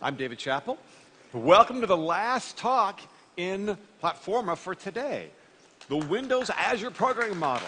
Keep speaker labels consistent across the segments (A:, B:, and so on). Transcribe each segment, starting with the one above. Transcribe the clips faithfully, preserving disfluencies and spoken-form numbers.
A: I'm David Chappell. Welcome to the last talk in Platforma for today, the Windows Azure programming model.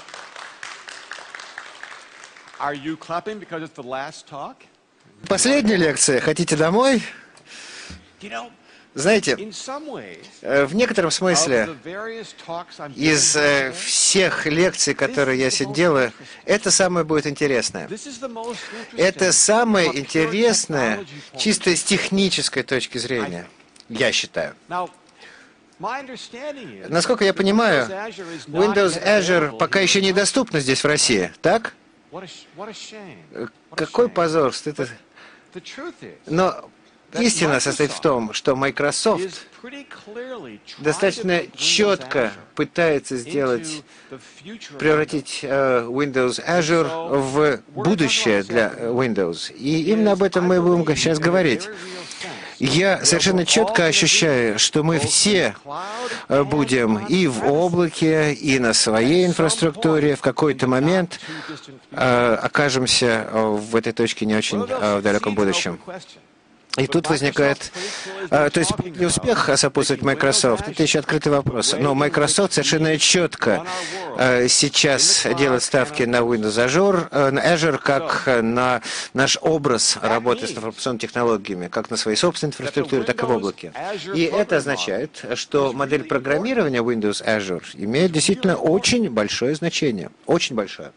A: Are you clapping because it's the last talk?
B: Последняя лекция. Хотите домой?
A: You know,
B: Знаете,
A: in some ways,
B: в некотором смысле
A: of the various talks I'm
B: из
A: giving
B: э, всех лекций, которые я сегодня делаю, это самое будет интересное.
A: this is the most
B: Это
A: interesting
B: самое
A: from a pure
B: интересное,
A: technology point.
B: чисто с технической точки зрения, я считаю.
A: Now, my understanding is
B: Насколько я понимаю,
A: Windows Azure is not
B: Windows
A: yet
B: Azure
A: available
B: пока
A: here.
B: еще недоступна здесь, в России, так?
A: What a sh- what a shame.
B: Э,
A: What a
B: Какой
A: shame.
B: позор, стыд.
A: The truth is,
B: Но истина состоит в том, что
A: is
B: Microsoft
A: pretty clearly trying
B: достаточно
A: to put Windows
B: четко
A: Azure
B: пытается сделать,
A: into the future of
B: превратить э, Windows Azure в будущее для э, Windows. И именно об этом мы будем сейчас говорить. Я совершенно четко ощущаю, что мы все э, будем и в облаке, и на своей инфраструктуре в какой-то момент э, окажемся э, в этой точке не очень э, в далеком будущем. И тут возникает, а, то есть неуспех сопутствует Microsoft, это еще открытый вопрос. Но Microsoft совершенно четко а, сейчас делает ставки на Windows Azure, а, на Azure как на наш образ работы с информационными технологиями, как на своей собственной инфраструктуре, так и в облаке. И это означает, что модель программирования Windows Azure имеет действительно очень большое значение, очень большое.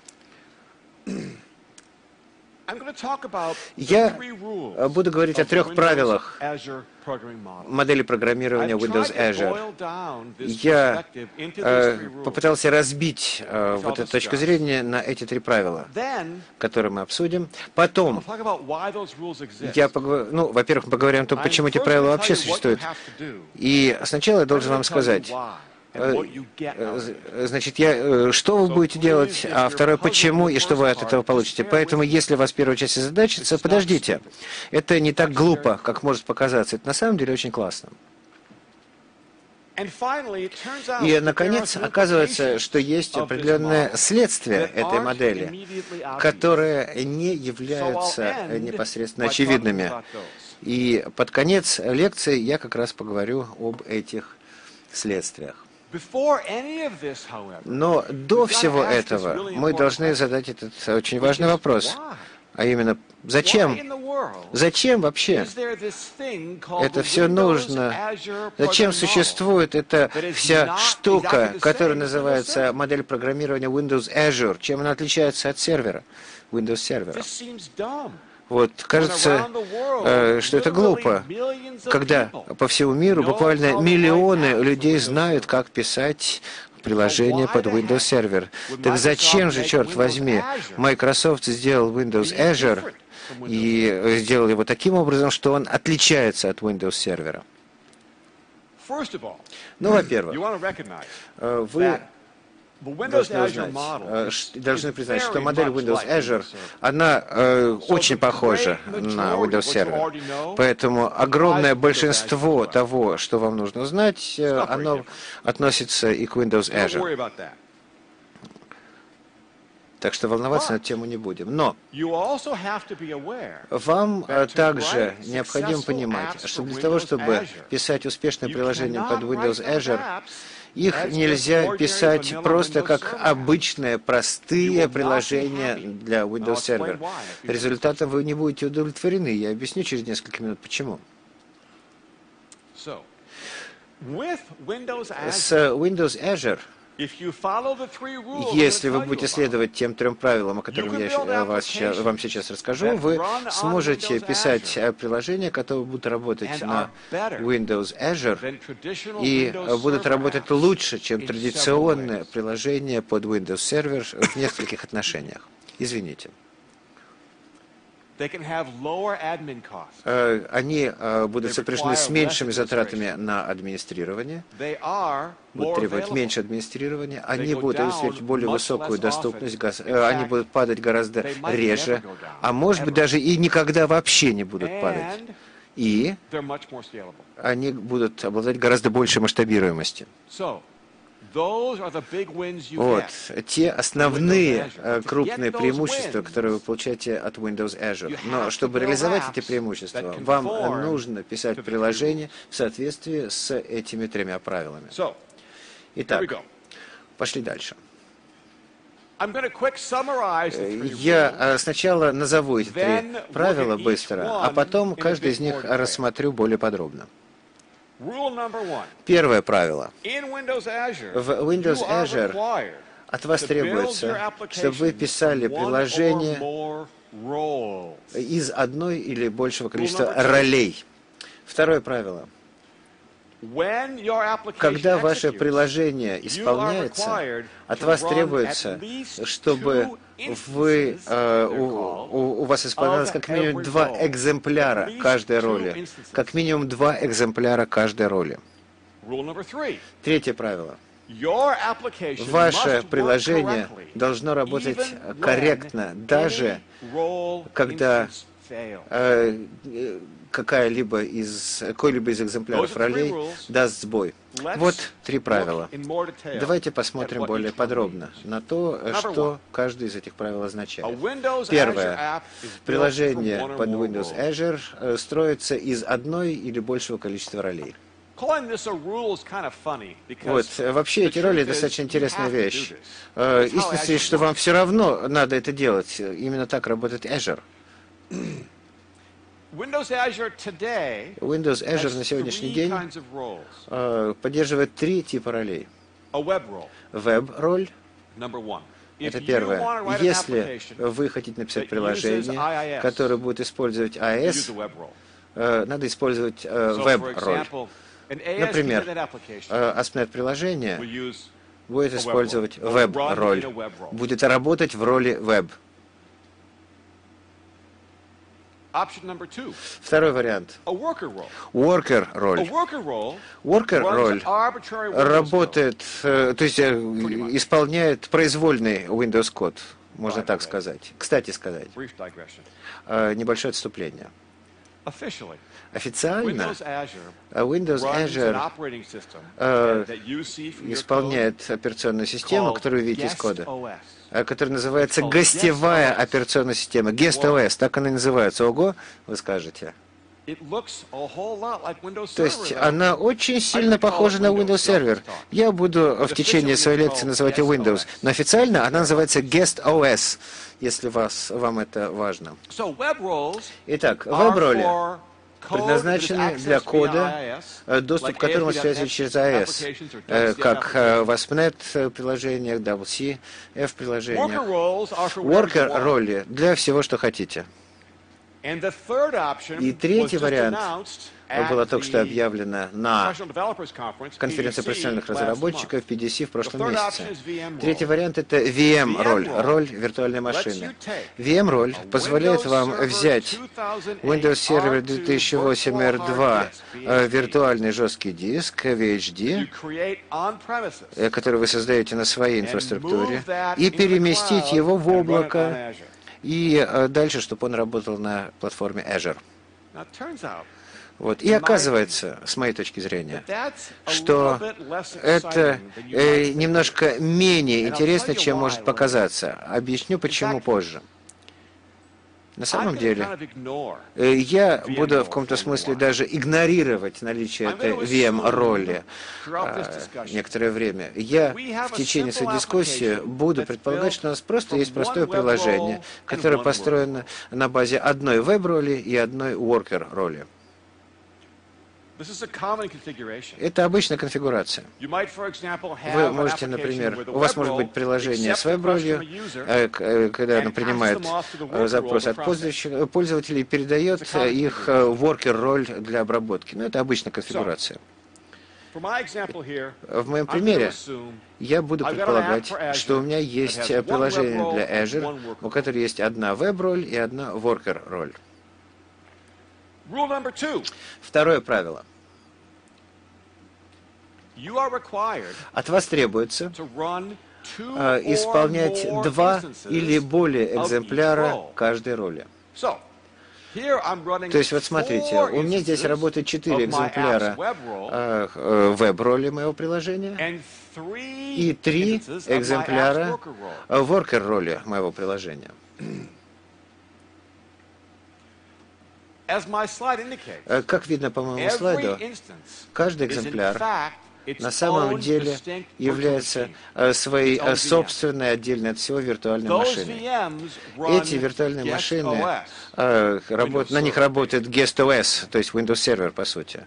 B: Я буду говорить о трех правилах модели программирования Windows Azure. Я э, попытался разбить э, вот эту точку зрения на эти три правила, которые мы обсудим. Потом я поговорю, ну, во-первых, мы поговорим о том, почему эти правила вообще существуют. И сначала я должен вам сказать, значит, я, что вы будете делать, а второе, почему и что вы от этого получите. Поэтому, если у вас первая часть задачится, подождите. Это не так глупо, как может показаться. Это на самом деле очень классно. И, наконец, оказывается, что есть определенное следствие этой модели, которые не являются непосредственно очевидными. И под конец лекции я как раз поговорю об этих следствиях. Но до всего этого мы должны задать этот очень важный вопрос, а именно, зачем? Зачем вообще это все нужно? Зачем существует эта вся штука, которая называется модель программирования Windows Azure? Чем она отличается от сервера, Windows сервера? Вот, кажется, э, что это глупо, когда по всему миру буквально миллионы людей знают, как писать приложение под Windows Server. Так зачем же, черт возьми, Microsoft сделал Windows Azure и сделал его таким образом, что он отличается от Windows Server? Ну, во-первых, вы должны узнать, должны признать, что модель Windows Azure, она э, очень похожа на Windows Server. Поэтому огромное большинство того, что вам нужно знать, э, оно относится и к Windows Azure. Так что волноваться на эту тему не будем. Но вам также необходимо понимать, что для того, чтобы писать успешное приложение под Windows Azure, их нельзя писать просто как обычные, простые приложения для Windows Server. Результатом вы не будете удовлетворены. Я объясню через несколько минут, почему. С Windows Azure, если вы будете следовать тем трем правилам, о которых я вас, вам сейчас расскажу, вы сможете писать приложения, которые будут работать на Windows Azure и будут работать лучше, чем традиционные приложения под Windows Server в нескольких отношениях. Извините. Они будут сопряжены с меньшими затратами на администрирование, будут требовать меньше администрирования, они будут обеспечивать более высокую доступность, они будут падать гораздо реже, а может быть даже и никогда вообще не будут падать. И они будут обладать гораздо большей масштабируемостью. Вот, те основные э, крупные преимущества, которые вы получаете от Windows Azure. Но чтобы реализовать эти преимущества, вам нужно писать приложение в соответствии с этими тремя правилами. Итак, пошли дальше. Я сначала назову эти три правила быстро, а потом каждый из них рассмотрю более подробно. Первое правило. В Windows Azure от вас требуется, чтобы вы писали приложение из одной или большего количества ролей. Второе правило. Когда ваше приложение исполняется, от вас требуется, чтобы вы, э, у, у, у вас исполнялось как минимум два экземпляра каждой роли. Как минимум два экземпляра каждой роли. Третье правило. Ваше приложение должно работать корректно, даже когда э, какая-либо из, какой-либо из экземпляров ролей даст сбой. Вот три правила. Давайте посмотрим более подробно на то, что каждый из этих правил означает. Первое. Приложение под Windows Azure строится из одной или большего количества ролей. Вот, вообще эти роли достаточно интересная вещь. Истина, что вам все равно надо это делать. Именно так работает Azure.
A: Windows Azure today
B: Windows Azure на сегодняшний день э, поддерживает три типа ролей. Веб-роль. Это первое. Если вы хотите написать приложение, которое будет использовать ай эй эс, э, надо использовать э, веб-роль. Например, э, эй эс пи нет приложение будет использовать веб-роль, будет работать в роли веб. Второй вариант. Worker роль. Worker роль работает, то есть исполняет произвольный Windows код, можно так сказать. Кстати сказать, небольшое отступление. Официально Windows Azure э, исполняет операционную систему, которую вы видите из кода, которая называется гостевая операционная система, Guest о эс, так она и называется. Ого, вы скажете. То есть она очень сильно похожа на Windows Server. Я буду в течение своей лекции называть ее Windows, но официально она называется Guest о эс, если вас, вам это важно. Итак, веб-роли предназначены для кода, доступ к которому осуществляется через эй эй эс, как в эй эс пи нет приложениях, дабл ю си эф приложениях. Worker роли для всего, что хотите. И третий вариант было только что объявлено на конференции профессиональных разработчиков пи ди си в прошлом месяце. Третий вариант — это ви эм-роль, роль виртуальной машины. ви эм-роль позволяет вам взять Windows Server две тысячи восемь эр два, виртуальный жесткий диск ви эйч ди, который вы создаете на своей инфраструктуре, и переместить его в облако, и дальше, чтобы он работал на платформе Azure. Вот. И оказывается, с моей точки зрения, что это э, немножко менее интересно, чем может показаться. Объясню, почему позже. На самом деле, э, я буду в каком-то смысле даже игнорировать наличие этой ви эм-роли э, некоторое время. Я в течение своей дискуссии буду предполагать, что у нас просто есть простое приложение, которое построено на базе одной веб-роли и одной worker-роли. Это обычная конфигурация. Вы можете, например, у вас может быть приложение с веб-ролью, когда оно принимает запросы от пользователей и передает их в worker-роль для обработки. Но это обычная конфигурация. В моем примере я буду предполагать, что у меня есть приложение для Azure, у которого есть одна веб-роль и одна worker-роль. Второе правило. От вас требуется э, исполнять два или более экземпляра каждой роли. То есть, вот смотрите, у меня здесь работает четыре экземпляра веб-роли моего приложения и три экземпляра worker-роли моего приложения. Как видно по моему слайду, каждый экземпляр на самом деле является своей собственной отдельной от всего виртуальной машиной. Эти виртуальные машины, на них работает GuestOS, то есть Windows Server, по сути.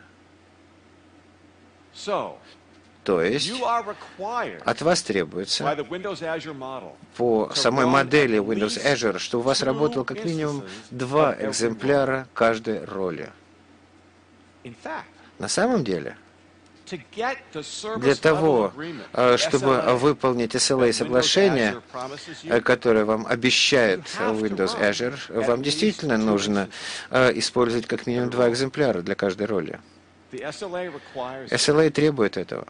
B: То есть от вас требуется по самой модели Windows Azure, что у вас работало как минимум два экземпляра каждой роли. На самом деле, для того, чтобы выполнить эс эл эй-соглашение, которое вам обещает Windows Azure, вам действительно нужно использовать как минимум два экземпляра для каждой роли. эс эл эй требует этого.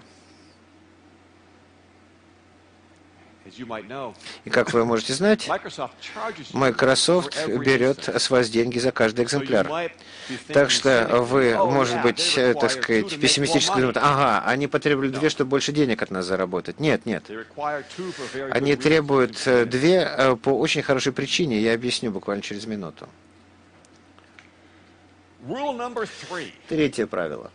B: И как вы можете знать, Microsoft берет с вас деньги за каждый экземпляр. Так что вы, может быть, так сказать, пессимистически думаете, ага, они потребовали две, чтобы больше денег от нас заработать. Нет, нет. Они требуют две по очень хорошей причине, я объясню буквально через минуту. Третье правило.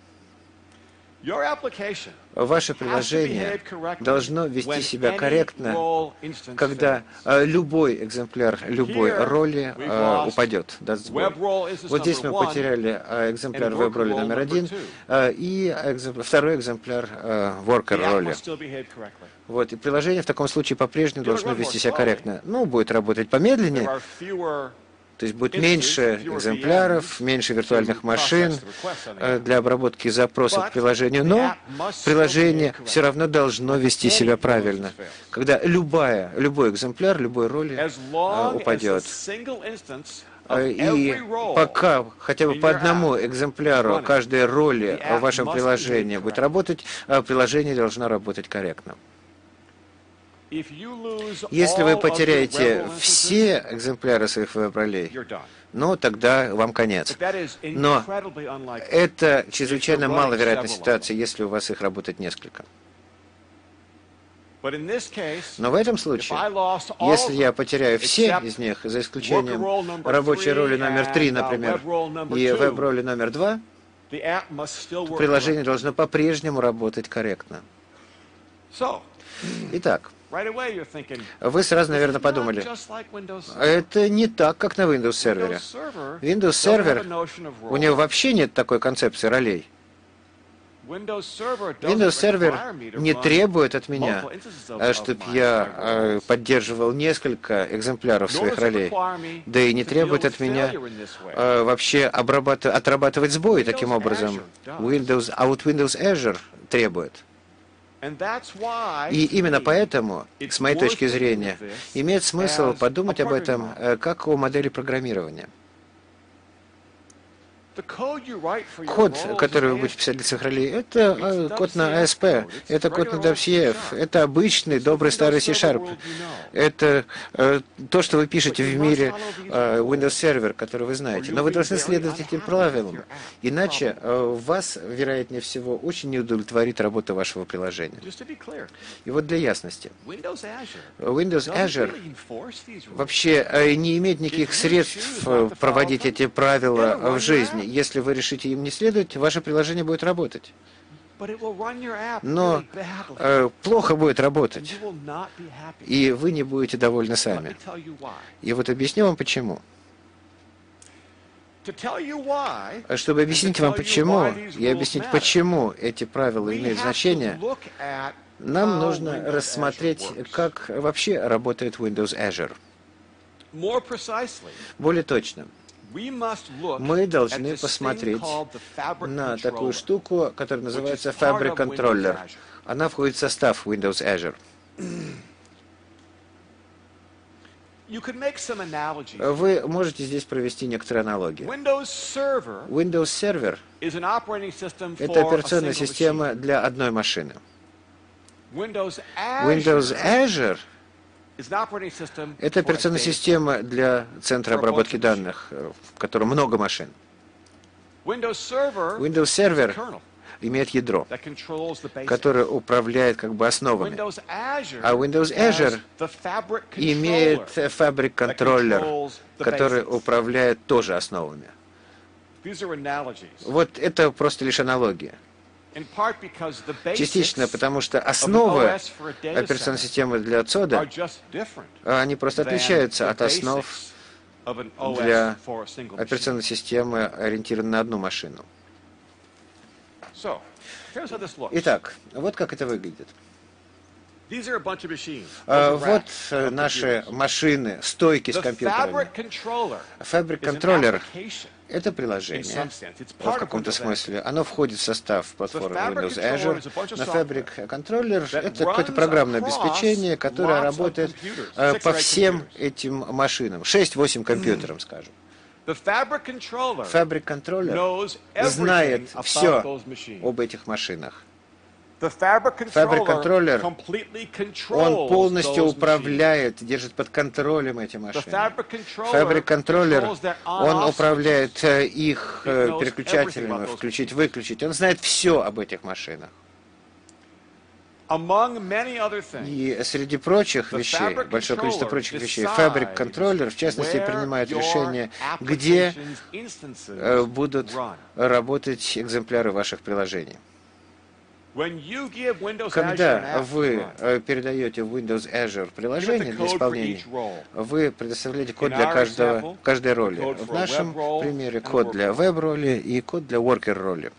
B: Ваше приложение должно вести себя корректно, когда любой экземпляр любой роли упадет. Вот здесь мы потеряли экземпляр веб-роли номер один и второй экземпляр worker-роли. Вот, и приложение в таком случае по-прежнему должно вести себя корректно. Ну, будет работать помедленнее. То есть будет меньше экземпляров, меньше виртуальных машин для обработки запросов к приложению, но приложение все равно должно вести себя правильно, когда любая, любой экземпляр, любой роли упадет. И пока хотя бы по одному экземпляру каждой роли в вашем приложении будет работать, приложение должно работать корректно. Если вы потеряете все экземпляры своих веб-ролей, ну, тогда вам конец. Но это чрезвычайно маловероятная ситуация, если у вас их работает несколько. Но в этом случае, если я потеряю все из них, за исключением рабочей роли номер три, например, и веб-роли номер два, то приложение должно по-прежнему работать корректно. Итак, вы сразу, наверное, подумали, это не так, как на Windows сервере. Windows Server, у него вообще нет такой концепции ролей. Windows Server не требует от меня, чтобы я поддерживал несколько экземпляров своих ролей, да и не требует от меня вообще отрабатывать сбои таким образом. Windows, а вот Windows Azure требует. И именно поэтому, с моей точки зрения, имеет смысл подумать об этом как о модели программирования. Код, который вы будете писать для своих ролей, это код на эй эс пи, это код на дабл ю си эф, это обычный, добрый старый C-Sharp. Это э, то, что вы пишете в мире э, Windows Server, который вы знаете. Но вы должны следовать этим правилам, иначе э, вас, вероятнее всего, очень не удовлетворит работа вашего приложения. И вот для ясности. Windows Azure вообще э, не имеет никаких средств э, проводить эти правила в жизни. Если вы решите им не следовать, ваше приложение будет работать. Но э, плохо будет работать, и вы не будете довольны сами. И вот объясню вам почему. Чтобы объяснить вам почему, и объяснить, почему эти правила имеют значение, нам нужно рассмотреть, как вообще работает Windows Azure. Более точно. Мы должны посмотреть на такую штуку, которая называется Fabric Controller. Она входит в состав Windows Azure. Вы можете здесь провести некоторые аналогии. Windows Server — это операционная система для одной машины. Windows Azure Это операционная система для центра обработки данных, в котором много машин. Windows Server имеет ядро, которое управляет как бы основами. А Windows Azure имеет Fabric Controller, который управляет тоже основами. Вот это просто лишь аналогия. Частично потому, что основы операционной системы для цода, они просто отличаются от основ для операционной системы, ориентированной на одну машину. Итак, вот как это выглядит. Вот наши машины, стойки с компьютерами. Fabric Controller — это приложение, в каком-то смысле. Оно входит в состав платформы Windows Azure. Но Fabric Controller — это какое-то программное обеспечение, которое работает по всем этим машинам. шесть-восемь компьютеров, скажем. Fabric Controller знает все об этих машинах. Fabric Controller, он полностью управляет, держит под контролем эти машины. Fabric Controller, он управляет их переключателями, включить-выключить. Он знает все об этих машинах. И среди прочих вещей, большое количество прочих вещей, Fabric Controller, в частности, принимает решение, где будут работать экземпляры ваших приложений. Когда вы передаете в Windows Azure приложение для исполнения, вы предоставляете код для каждого, каждой роли. В нашем примере код для веб-роли и код для worker-роли.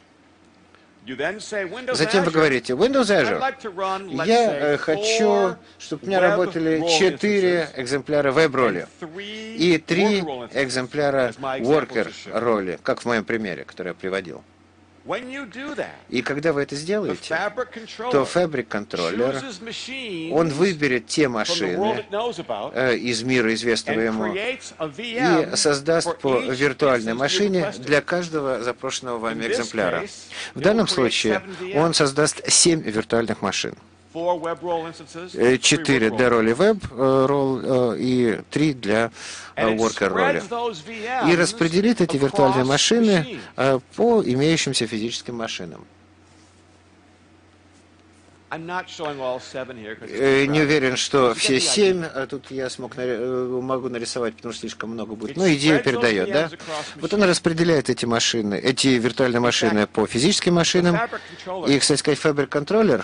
B: Затем вы говорите: Windows Azure, я хочу, чтобы у меня работали четыре экземпляра веб-роли и три экземпляра worker-роли, как в моем примере, который я приводил. И когда вы это сделаете, то Fabric Controller, он выберет те машины э, из мира, известного ему, и создаст по виртуальной машине для каждого запрошенного вами экземпляра. В данном случае он создаст семь виртуальных машин. Четыре для роли веб-ролл и три для worker-роли. И распределит эти виртуальные машины по имеющимся физическим машинам. Не уверен, что все семь, а тут я смог, могу нарисовать, потому что слишком много будет. Но идею передает, да? Вот он распределяет эти машины, эти виртуальные машины по физическим машинам. И, кстати сказать, Fabric Controller,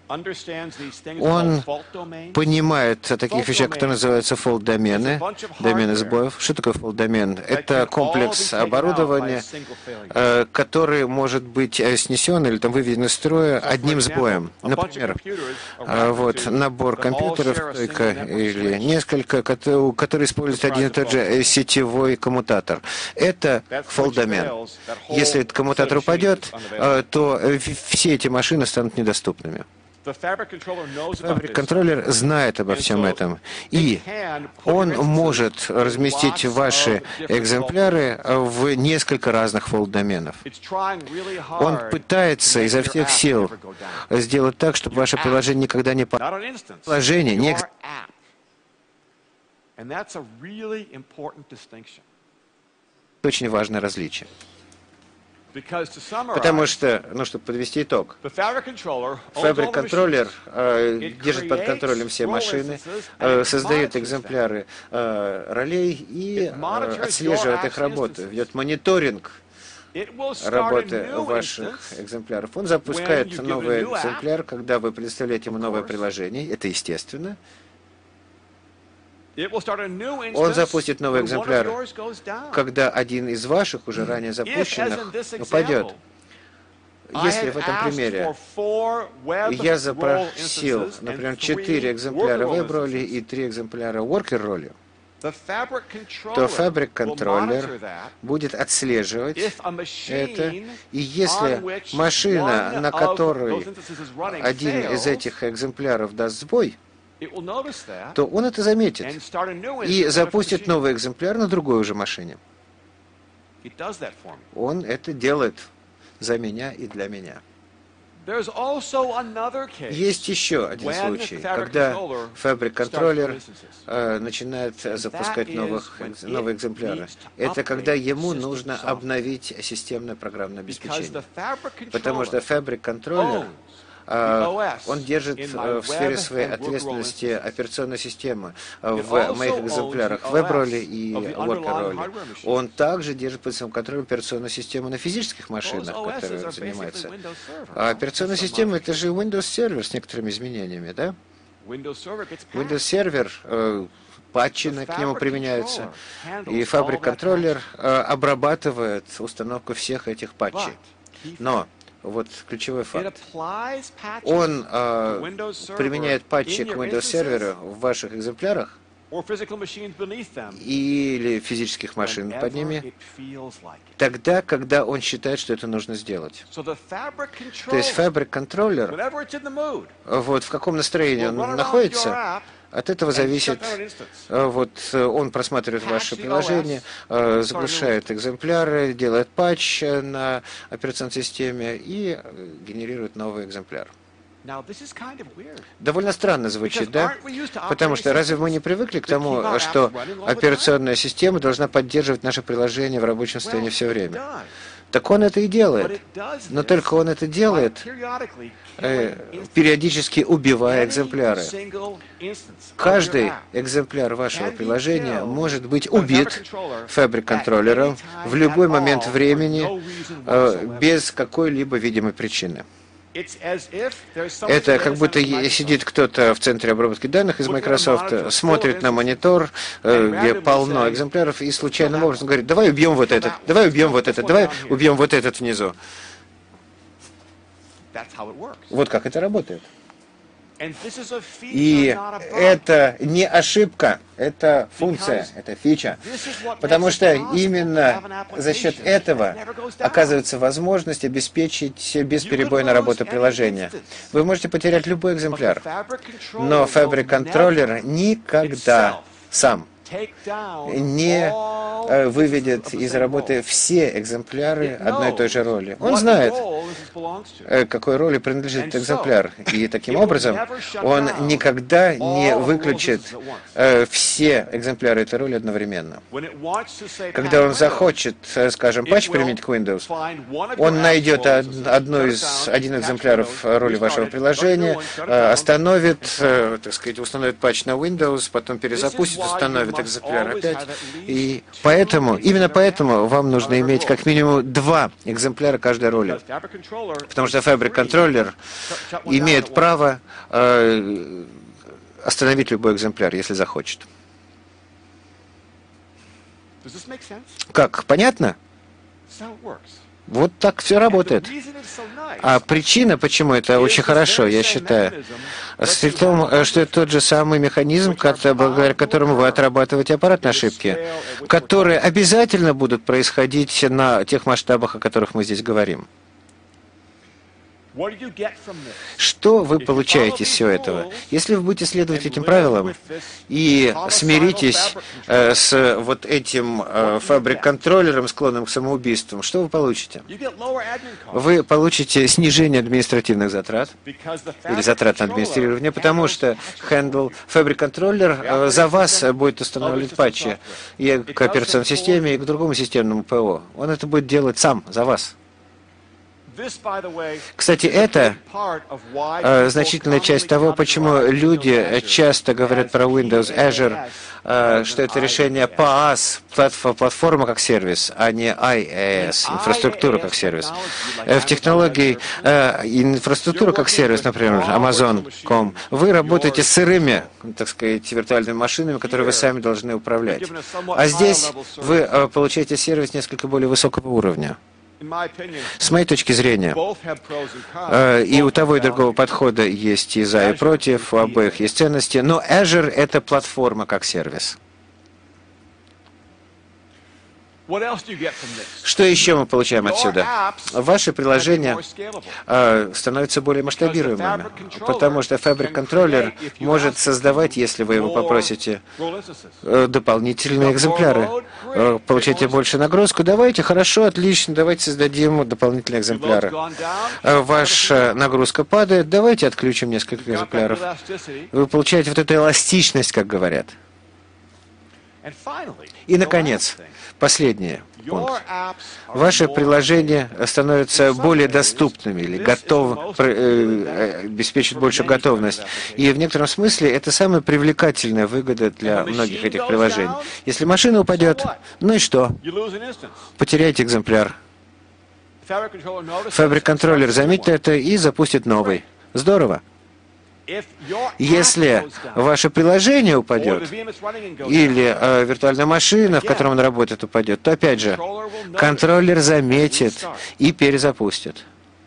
B: он понимает о таких вещах, которые называются фолд-домены, домены сбоев. Что такое фолд-домен? Это комплекс оборудования, который может быть снесен или там выведен из строя одним сбоем. Например, вот набор компьютеров, стойка или несколько, которые используют один и тот же сетевой коммутатор. Это фолд-домен. Если этот коммутатор упадет, то все эти машины станут недоступными. Fabric Controller знает обо всем этом, и он может разместить ваши экземпляры в несколько разных фолд-доменов. Он пытается изо всех сил сделать так, чтобы ваше приложение никогда не падало. Приложение не экс... Это очень важное различие. Потому что, ну, чтобы подвести итог, Fabric Controller э, держит под контролем все машины, э, создает экземпляры э, ролей и э, отслеживает их работу, ведет мониторинг работы ваших экземпляров. Он запускает новый экземпляр, когда вы предоставляете ему новое приложение, это естественно. Он запустит новый экземпляр, когда один из ваших, уже ранее запущенных, упадет. Если в этом примере я запросил, например, четыре экземпляра веб-роли и три экземпляра worker-роли, то Fabric Controller будет отслеживать это, и если машина, на которой один из этих экземпляров даст сбой, то он это заметит и запустит новый экземпляр на другой уже машине. Он это делает за меня и для меня. Есть еще один случай, когда Fabric Controller э, начинает запускать новых, новые экземпляры. Это когда ему нужно обновить системное программное обеспечение. Потому что Fabric Controller он держит в сфере своей ответственности операционную систему в моих экземплярах в веб-роли и worker-роли. Он также держит под своим контролем операционную систему на физических машинах, которые он занимается. А операционная система — это же Windows Server с некоторыми изменениями, да? Windows Server, патчи к нему применяются, и Fabric Controller обрабатывает установку всех этих патчей. Но вот ключевой факт. Он э, применяет патчи к Windows Server в ваших экземплярах или физических машин под ними тогда, когда он считает, что это нужно сделать. То есть Fabric Controller, вот в каком настроении он находится, от этого зависит, вот он просматривает ваше приложение, заглушает экземпляры, делает патч на операционной системе и генерирует новый экземпляр. Довольно странно звучит, да? Потому что разве мы не привыкли к тому, что операционная система должна поддерживать наше приложение в рабочем состоянии все время? Так он это и делает. Но только он это делает, э, периодически убивая экземпляры. Каждый экземпляр вашего приложения может быть убит Fabric-контроллером в любой момент времени э, без какой-либо видимой причины. Это как будто сидит кто-то в центре обработки данных из Microsoft, смотрит на монитор, где полно экземпляров, и случайным образом говорит: давай убьем вот этот, давай убьем вот этот, давай убьем вот этот внизу. Вот как это работает. И это не ошибка, это функция, это фича. Потому что именно за счет этого оказывается возможность обеспечить бесперебойную работу приложения. Вы можете потерять любой экземпляр, но Fabric Controller никогда сам не выведет из работы все экземпляры одной и той же роли. Он знает, какой роли принадлежит этот экземпляр, и таким образом он никогда не выключит все экземпляры этой роли одновременно. Когда он захочет, скажем, патч применить к Windows, он найдет одну из, один экземпляров роли вашего приложения, остановит, так сказать, установит патч на Windows, потом перезапустит, установит экземпляр опять. И поэтому, именно поэтому вам нужно иметь как минимум два экземпляра каждой роли. Потому что Fabric Controller имеет право э, остановить любой экземпляр, если захочет. Как? Понятно? Вот так все работает. А причина, почему это очень хорошо, я считаю, в том, что это тот же самый механизм, благодаря которому вы отрабатываете аппаратные ошибки, которые обязательно будут происходить на тех масштабах, о которых мы здесь говорим. Что вы получаете из всего этого? Если вы будете следовать этим правилам и смиритесь э, с вот этим э, Fabric-контроллером, склонным к самоубийству, что вы получите? Вы получите снижение административных затрат или затрат на администрирование, потому что Handle Fabric-контроллер э, за вас будет устанавливать патчи и к операционной системе, и к другому системному ПО. Он это будет делать сам, за вас. Кстати, это э, значительная часть того, почему люди часто говорят про Windows Azure, э, что это решение паас, платформа как сервис, а не ай эй эс, инфраструктура как сервис. Э, в технологии э, инфраструктура как сервис, например, Amazon точка ком, вы работаете с сырыми, так сказать, виртуальными машинами, которые вы сами должны управлять. А здесь вы э, получаете сервис несколько более высокого уровня. С моей точки зрения, и у того и другого подхода есть и за, и против, у обоих есть ценности, но Azure — это платформа как сервис. Что еще мы получаем отсюда? Ваши приложения э, становятся более масштабируемыми, потому что Fabric Controller может создавать, если вы его попросите, э, дополнительные экземпляры. Э, получаете больше нагрузку? Давайте, хорошо, отлично, давайте создадим дополнительные экземпляры. Э, ваша нагрузка падает, давайте отключим несколько экземпляров. Вы получаете вот эту эластичность, как говорят. И, наконец, последний пункт. Ваши приложения становятся более доступными или готов, э, обеспечивают большую готовность. И в некотором смысле это самая привлекательная выгода для многих этих приложений. Если машина упадет, ну и что? Потеряете экземпляр. Fabric Controller заметит это и запустит новый. Здорово. Если ваше приложение упадет, или э, виртуальная машина, в которой он работает, упадет, то опять же, контроллер заметит и перезапустит.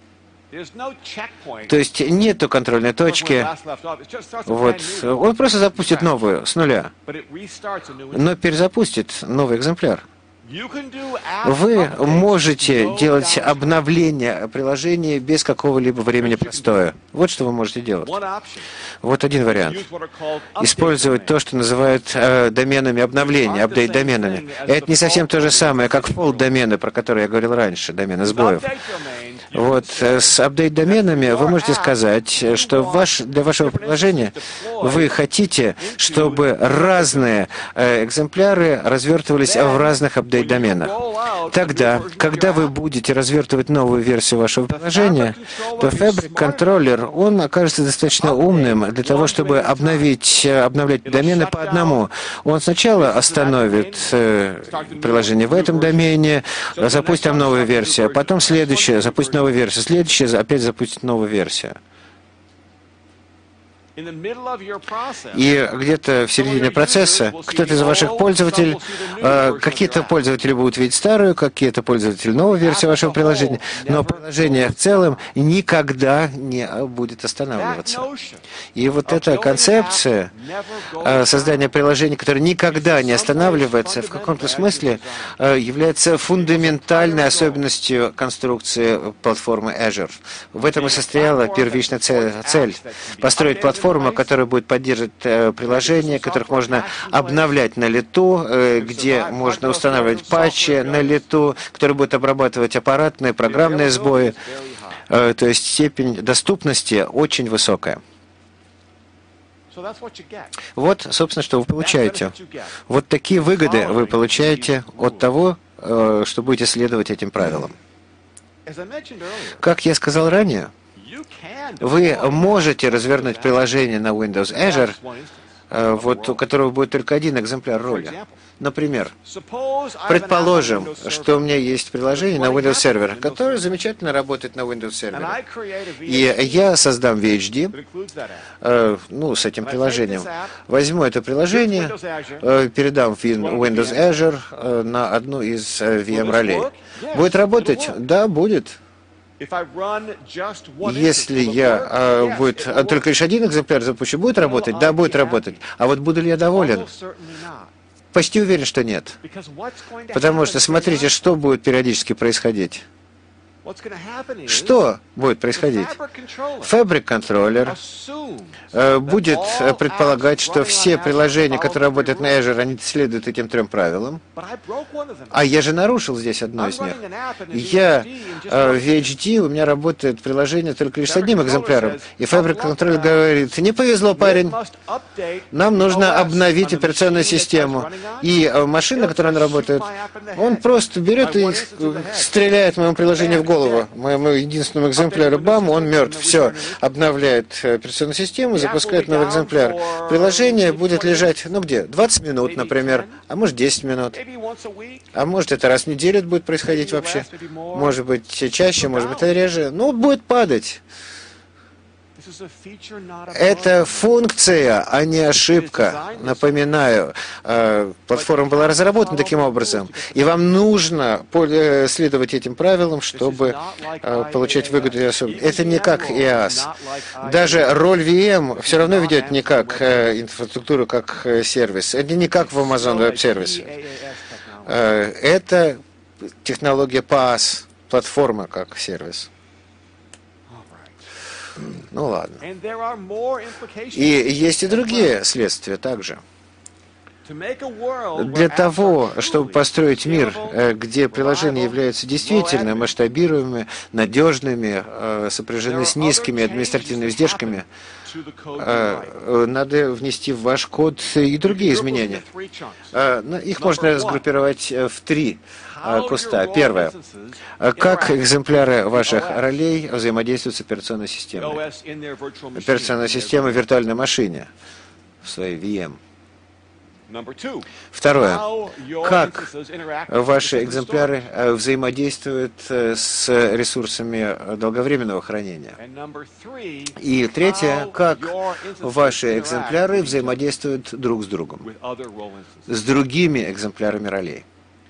B: То есть нету контрольной точки, вот, он просто запустит новую, с нуля, но перезапустит новый экземпляр. Вы можете делать обновление приложения без какого-либо времени простоя. Вот что вы можете делать. Вот один вариант. Использовать то, что называют э, доменами обновления, апдейт-доменами. Это не совсем то же самое, как фолд-домены, про которые я говорил раньше, домены сбоев. Вот, с апдейт-доменами вы можете сказать, что ваш, для вашего приложения вы хотите, чтобы разные э, экземпляры развертывались в разных апдейт-доменах. Тогда, когда вы будете развертывать новую версию вашего приложения, то Fabric Controller, он окажется достаточно умным для того, чтобы обновить, обновлять домены по одному. Он сначала остановит э, приложение в этом домене, запустит там новую версию, а потом следующее, запустит новую версию, следующее опять запустит новую версию. И где-то в середине процесса кто-то из ваших пользователей, э, какие-то пользователи будут видеть старую, какие-то пользователи новую версию вашего приложения, но приложение в целом никогда не будет останавливаться. И вот эта концепция э, создания приложений, которое никогда не останавливается, в каком-то смысле э, является фундаментальной особенностью конструкции платформы Azure. В этом и состояла первичная цель – построить платформу, которая будет поддерживать э, приложения, которых можно обновлять на лету, э, где можно устанавливать патчи на лету, которые будут обрабатывать аппаратные, программные сбои. Э, то есть степень доступности очень высокая. Вот, собственно, что вы получаете. Вот такие выгоды вы получаете от того, э, что будете следовать этим правилам. Как я сказал ранее, вы можете развернуть приложение на Windows Azure, вот, у которого будет только один экземпляр роли. Например, предположим, что у меня есть приложение на Windows Server, которое замечательно работает на Windows Server. И я создам ви эйч ди, э, ну, с этим приложением. Возьму это приложение, э, передам в Windows Azure э, на одну из э, ви эм-ролей. Будет работать? Да, будет. Если я э, будет, а, только лишь один экземпляр запущу, будет работать? Да, будет работать. А вот буду ли я доволен? Почти уверен, что нет. Потому что смотрите, что будет периодически происходить. Что будет происходить? Fabric Controller э, будет предполагать, что все приложения, которые работают на Azure, они следуют этим трем правилам. А я же нарушил здесь одно из них. Я э, в ви эйч ди, у меня работает приложение только лишь с одним экземпляром. И Fabric Controller говорит: не повезло, парень, нам нужно обновить операционную систему. И э, машина, на которой он работает, он просто берет и стреляет моему приложению в голову. Моему единственному экземпляру, бам, он мертв. Все, обновляет операционную систему, запускает новый экземпляр. Приложение будет лежать, ну где, двадцать минут, например, а может десять минут. А может это раз в неделю будет происходить вообще. Может быть чаще, может быть реже. Ну, будет падать. Это функция, а не ошибка. Напоминаю, платформа была разработана таким образом, и вам нужно следовать этим правилам, чтобы получать выгоду. Это не как и ас. Даже роль ви эм все равно ведет не как инфраструктуру, как сервис. Это не как в Amazon Web Service. Это технология пас, платформа как сервис. Ну ладно. И есть и другие следствия также. Для того, чтобы построить мир, где приложения являются действительно масштабируемыми, надежными, сопряжены с низкими административными издержками, надо внести в ваш код и другие изменения. Их можно сгруппировать в три куста. Первое. Как экземпляры ваших ролей взаимодействуют с операционной системой? Операционная система в виртуальной машине, в своей ви эм. Второе. Как ваши экземпляры взаимодействуют с ресурсами долговременного хранения? И третье. Как ваши экземпляры взаимодействуют друг с другом, с другими экземплярами ролей?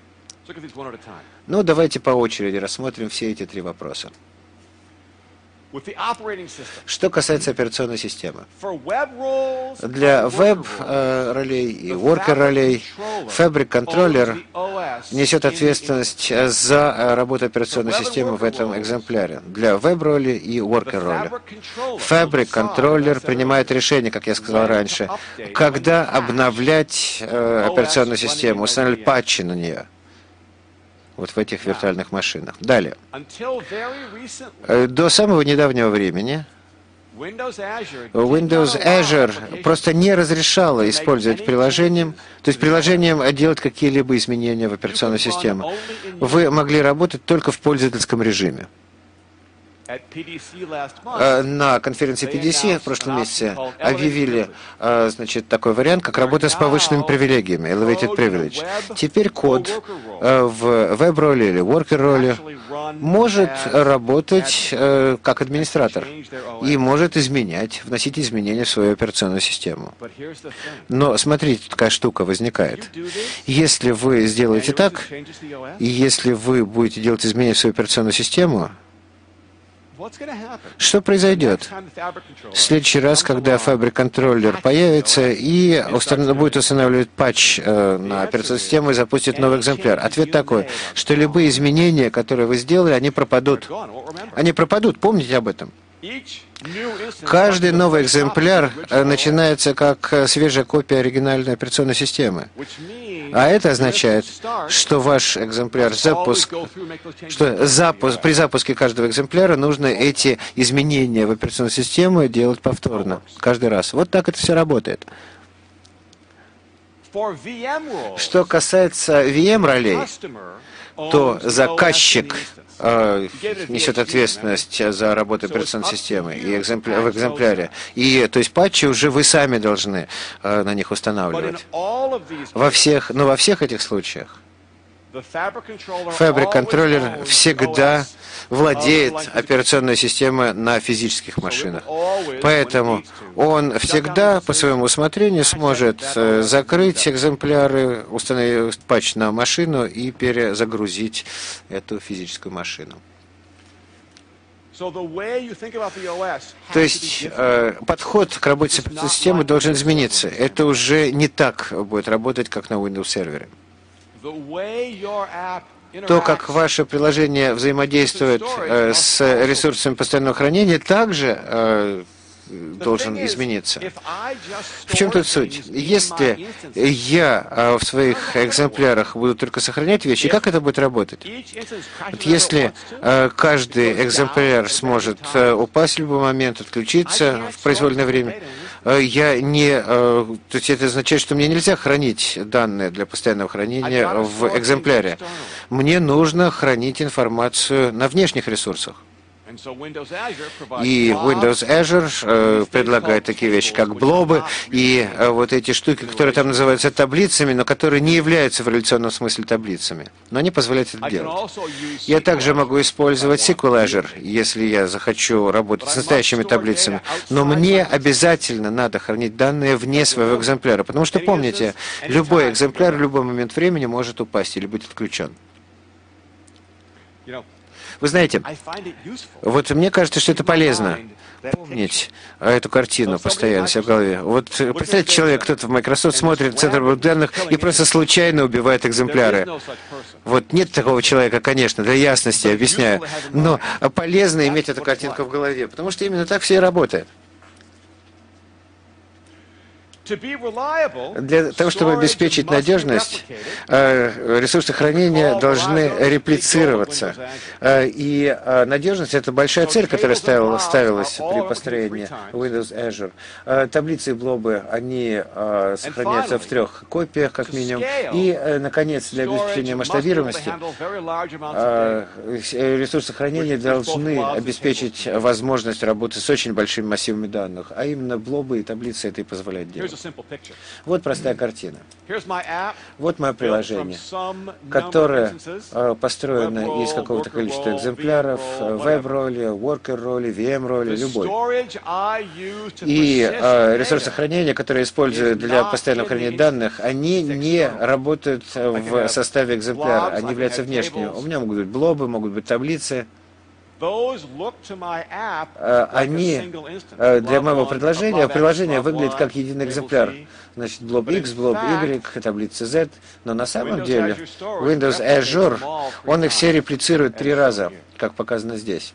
B: Ну, давайте по очереди рассмотрим все эти три вопроса. Что касается операционной системы. Для веб-ролей и worker-ролей фабрик-контроллер несет ответственность за работу операционной системы в этом экземпляре. Для веб-роли и worker-роли. Фабрик-контроллер принимает решение, как я сказал раньше, когда обновлять операционную систему, устанавливать патчи на нее. Вот в этих виртуальных машинах. Далее. До самого недавнего времени Windows Azure просто не разрешала использовать приложением, то есть приложением делать какие-либо изменения в операционную систему. Вы могли работать только в пользовательском режиме. На конференции пи ди си в прошлом месяце объявили, значит, такой вариант, как работа с повышенными привилегиями, elevated privilege. Теперь код в веб-роли или worker-роли может работать как администратор и может изменять, вносить изменения в свою операционную систему. Но смотрите, такая штука возникает. Если вы сделаете так, и если вы будете делать изменения в свою операционную систему, что произойдет в следующий раз, когда фабрик-контроллер появится и установ... будет устанавливать патч э, на операционную систему и запустит новый экземпляр? Ответ такой, что любые изменения, которые вы сделали, они пропадут. Они пропадут, помните об этом. Каждый новый экземпляр начинается как свежая копия оригинальной операционной системы. А это означает, что ваш экземпляр запуск, что запуск, при запуске каждого экземпляра нужно эти изменения в операционную систему делать повторно, каждый раз. Вот так это все работает. Что касается ви эм-ролей, то заказчик э, несет ответственность за работу операционной системы и экземпля... в экземпляре. И, то есть патчи уже вы сами должны э, на них устанавливать. Во всех, но во всех этих случаях фабрик-контроллер всегда владеет операционной системой на физических машинах. Поэтому он всегда по своему усмотрению сможет закрыть экземпляры, установить патч на машину и перезагрузить эту физическую машину. То есть э, подход к работе с операционной системой должен измениться. Это уже не так будет работать, как на Windows сервере. То, как ваше приложение взаимодействует э, с ресурсами постоянного хранения, также э, должен измениться. В чем тут суть? Если я э, в своих экземплярах буду только сохранять вещи, как это будет работать? Вот если э, каждый экземпляр сможет э, упасть в любой момент, отключиться в произвольное время, э, я не, э, то есть это означает, что мне нельзя хранить данные для постоянного хранения в экземпляре. Мне нужно хранить информацию на внешних ресурсах. И Windows Azure э, предлагает такие вещи, как блобы, и э, вот эти штуки, которые там называются таблицами, но которые не являются в реляционном смысле таблицами. Но они позволяют это делать. Я также могу использовать эс ку эль Azure, если я захочу работать с настоящими таблицами. Но мне обязательно надо хранить данные вне своего экземпляра, потому что, помните, любой экземпляр в любой момент времени может упасть или быть отключен. Вы знаете, вот мне кажется, что это полезно. помнить эту картину постоянно себе в голове. Вот представьте, человек, кто-то в Microsoft смотрит центр баз данных и просто случайно убивает экземпляры. Вот нет такого человека, конечно, для ясности объясняю. Но полезно иметь эту картинку в голове, потому что именно так все и работает. Для того, чтобы обеспечить надежность, ресурсы хранения должны реплицироваться. И надежность — это большая цель, которая ставилась при построении Windows Azure. Таблицы и блобы, они сохраняются в трех копиях, как минимум. И, наконец, для обеспечения масштабируемости ресурсы хранения должны обеспечить возможность работы с очень большими массивами данных. А именно блобы и таблицы это и позволяют делать. Вот простая картина. Вот мое приложение, которое э, построено из какого-то количества экземпляров, веб-роли, worker-роли, ви эм-роли, любой. И э, ресурсы хранения, которые используют для постоянного хранения данных, они не работают в составе экземпляра, они являются внешними. У меня могут быть блобы, могут быть таблицы. Они для моего предложения, приложение выглядит как единый экземпляр. Значит, блоб X, блоб Y, таблица Z. Но на самом деле Windows Azure, он их все реплицирует три раза, как показано здесь.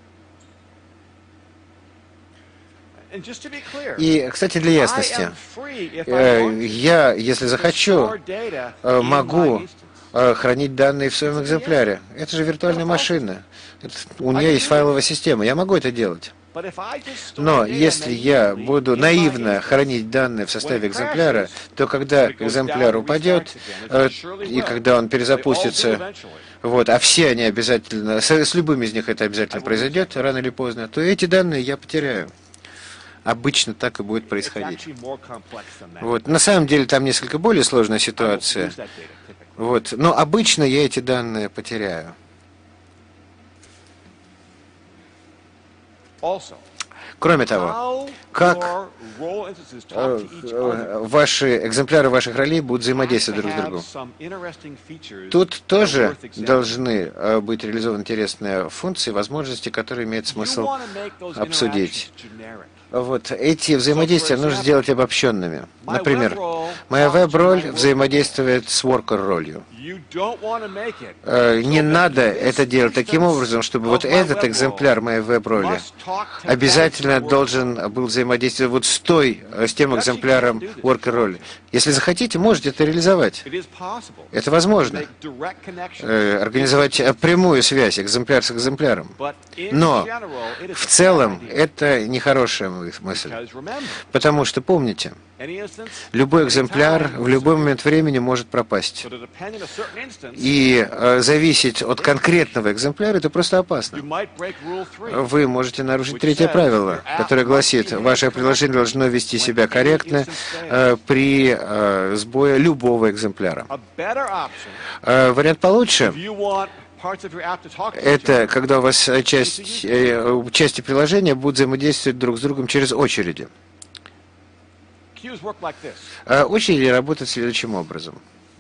B: И, кстати, для ясности, я, если захочу, могу хранить данные в своем экземпляре. Это же виртуальная машина. Это, у нее есть файловая система. Я могу это делать. Но если я буду наивно хранить данные в составе экземпляра, то когда экземпляр упадет, э, и когда он перезапустится, вот, а все они обязательно, с, с любым из них это обязательно произойдет, рано или поздно, то эти данные я потеряю. Обычно так и будет происходить. Вот. На самом деле там несколько более сложная ситуация. Вот. Но обычно я эти данные потеряю. Кроме того, как э, ваши экземпляры ваших ролей будут взаимодействовать друг с другом. Тут тоже должны быть реализованы интересные функции, возможности, которые имеет смысл обсудить. Вот эти взаимодействия нужно сделать обобщенными. Например, моя веб-роль взаимодействует с worker-ролью. Не надо это делать таким образом, чтобы вот этот экземпляр моей веб-роли обязательно должен был взаимодействовать вот с той, с тем экземпляром worker-роли. Если захотите, можете это реализовать. Это возможно. Организовать прямую связь, экземпляр с экземпляром. Но в целом это нехорошая мысль. Потому что, помните, любой экземпляр в любой момент времени может пропасть. И э, зависеть от конкретного экземпляра — это просто опасно. Вы можете нарушить третье правило, которое гласит, ваше приложение должно вести себя корректно э, при э, сбое любого экземпляра. Э, вариант получше — это когда у вас часть, э, части приложения будут взаимодействовать друг с другом через очереди. Э, очереди работают следующим образом.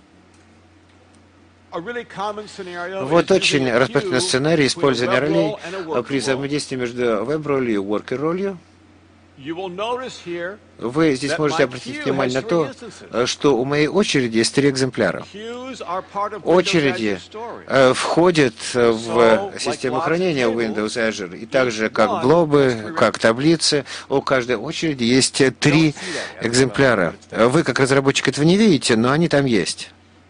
B: Вот очень распространенный сценарий использования ролей при взаимодействии между веб-ролью и worker-ролью. Вы здесь можете обратить внимание на то, что у моей очереди есть три экземпляра. Очереди э, входят в систему хранения Windows Azure, и так же, как блобы, как таблицы, у каждой очереди есть три экземпляра. Вы, как разработчик, этого не видите, но они там есть.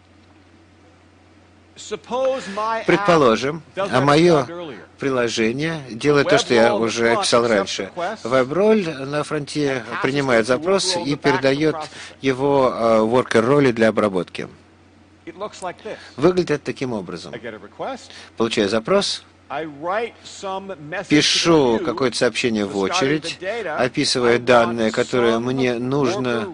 B: Предположим, а мое приложение делает то, что я уже описал раньше. Веб-роль на фронте принимает запрос и передает его worker-роли для обработки. Выглядит это таким образом. Получаю запрос, пишу какое-то сообщение в очередь, описываю данные, которые мне нужно,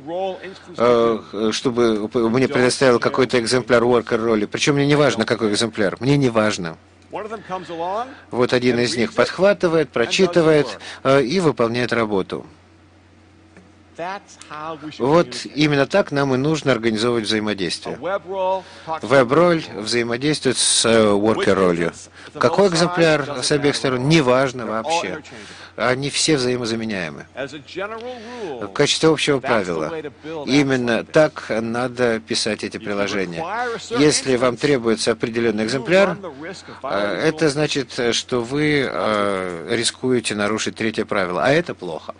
B: чтобы мне предоставил какой-то экземпляр worker-роли. Причем мне не важно, какой экземпляр, мне не важно. Вот один из них подхватывает, прочитывает и выполняет работу. Вот именно так нам и нужно организовывать взаимодействие. Веб-роль взаимодействует с worker-ролью. Какой экземпляр с обеих сторон, неважно вообще. Они все взаимозаменяемы. В качестве общего правила, именно так надо писать эти приложения. Если вам требуется определенный экземпляр, это значит, что вы рискуете нарушить третье правило, а это плохо.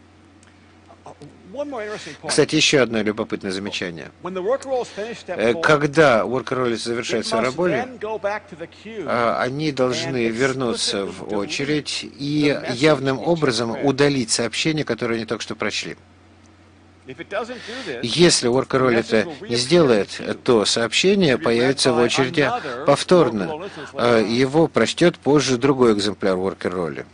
B: Кстати, еще одно любопытное замечание. Когда worker-роль завершает свою работу, они должны вернуться в очередь и явным образом удалить сообщение, которое они только что прочли. Если worker-роль это не сделает, то сообщение появится в очереди повторно. Его прочтет позже другой экземпляр worker-роли.